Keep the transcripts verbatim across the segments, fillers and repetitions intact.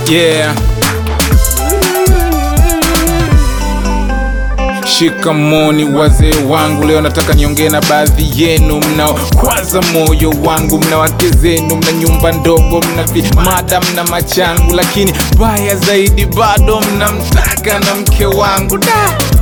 Yeah. Shikamoni wazee wangu, leo nataka niongee na baadhi yenu mnaokwaza moyo wangu. Mna wake zenu, mna nyumba ndogo, mna vimada, mna machangu, lakini baya zaidi bado mnamtaka na mke wangu. Da,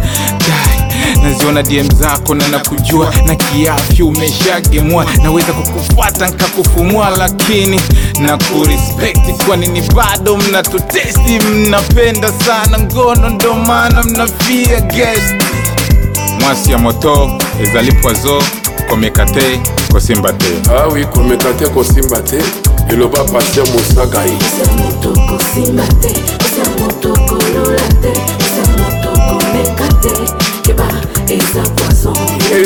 da. Naziona D M zako na nakujua, na kiafya umeshagemua, naweza kukufuata nkakufumua, lakini na kurespect. Kwa nini bado mnatutesti? Mnapenda sana ngono, ndo maana mnafia guest. Mwasi ya moto ezali poizo komekate kosimbate. Ah oui, komekate kosimbate eloba Patient Musaga. Esa moto kosimbate, esa moto kololate, esa moto komekate keba esa poison.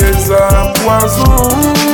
Esa poison,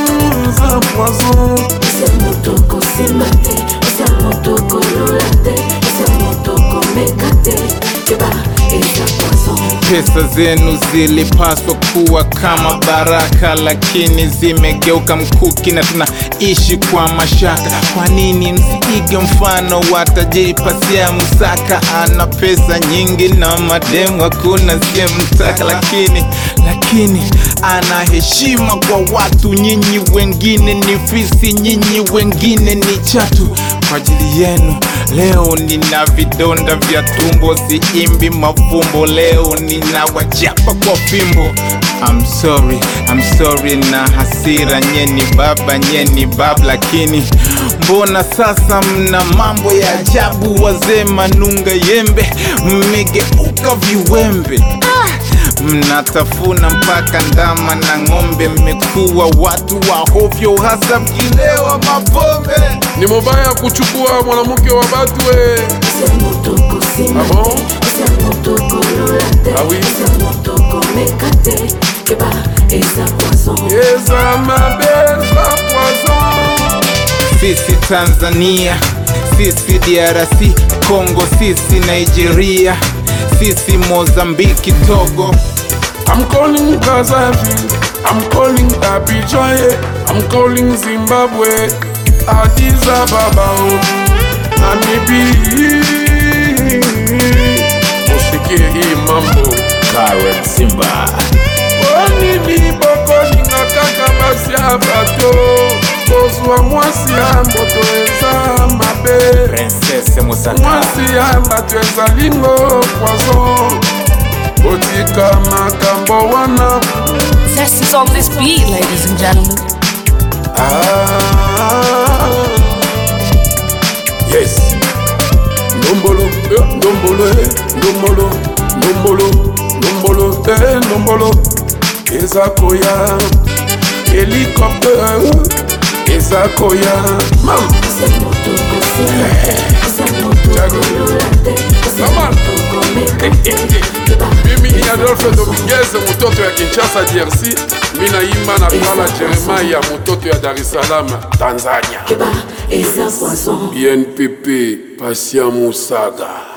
esa poison. Esa moto kosimbate, esa moto kololate, esa moto komekate keba esa poison. Pesa zenu zilipaswa kuwa kama baraka, lakini zimegeuka mkuki na tunaishi kwa mashaka. Kwa nini msipige mfano wa tajiri Patient Musaga? Ana pesa nyingi na mademu hakuna siyemtaka, lakini lakini ana heshima kwa watu. Nyinyi wengine ni fisi, nyinyi wengine ni chatu. Kwa ajili yenu leo nina vidonda vya tumbo, siimbi mafumbo, leo nina wachapa kwa fimbo. I'm sorry, I'm sorry na hasira, nyeni baba, nyeni baba, lakini mbona sasa mna mambo ya ajabu? Wazee manunga yembe, mmegeuka viwembe. Ah! Mnatafuna mpaka ndama na ng'ombe, mmekuwa watu wa hovyo, hasa mkilewa mapombe. Ni mubaya kuchukua mwanamke wa batu we. Esa moto kosimbate, ah bon? Esa moto kololate, ah oui? Esa moto komekate keba esa poison. Esa mabe, esa poison. Sisi Tanzania, sisi D R C Congo, sisi Nigeria, sisi Mozambiki, Togo. I'm calling Brazzaville, I'm calling Abidjan, I'm calling Zimbabwe, Addis Ababa, Namibia. Usikie hii mambo Karen Simba. Onini boko ninga kaka basi ya bato, kozwa mwasi ya moto eza mabe, Princesse Musaga. mwasi ya bato eza lingo poison. Otika makambo wana. Zest is on this beat, ladies and gentlemen. Ah, yes. Nombolo, eh, nombolo, eh, nombolo, nombolo, nombolo, eh, nombolo. Ezakoya, hélicoptère, Ezakoya, mam. Esa moto kosimbate, esa moto kololate, esa moto komekate keba. Mimi ni Adolphe Dominguez, mutoto ya Kinshasa D R C. Mina imba na Bala Jeremiah, mutoto ya Dar es Salaam Tanzania. Keba esa poison. B N P P, Patient Musaga.